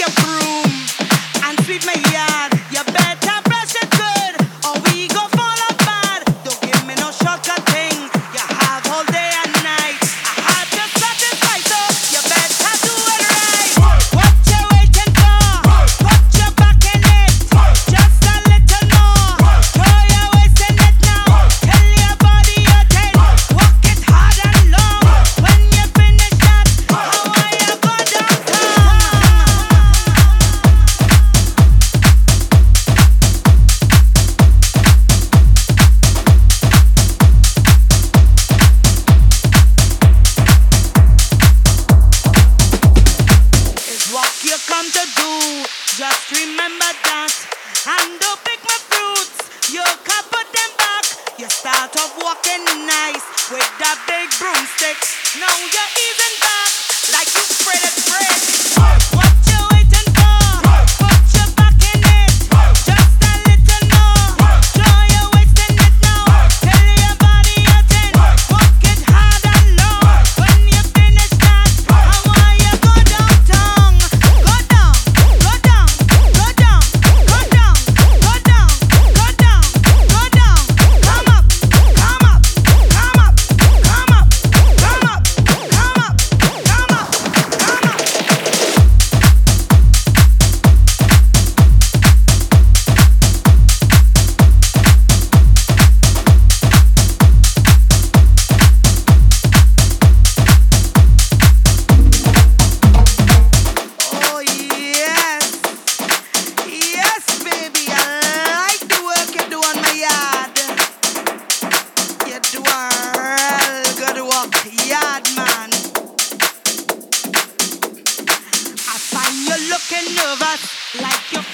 your broom and sweep my yard. You better brush it good, or we go fall apart. Don't give me no shortcut thing. You have all day and night. I had to satisfy, so you better do it right. What you waiting for? Put your back in it. Just a little more. Throw your waist in it now. Tell your body you're 10. Walk it hard and long. When you finish that, how are you go downtown? It's what you come to do. Just remember that. And don't pick my fruits. You can put them back. You start off walking nice with that big broomstick. Now you're easing back like you spread it, spread. What you waiting for? Put your back in it. Just a little more. Throw your waist in it now. Tell your body you're 10. Walk it hard and long. When you finish that, how are you go downtown? Go down, go down, go down, go down, go down, go down, go down. Come up, come up, come up, come up, come up, come up, come up, come up. Oh yes, yes, baby, I like the work you do on my yard. You do a real good work, yard man. I find you looking nervous, like you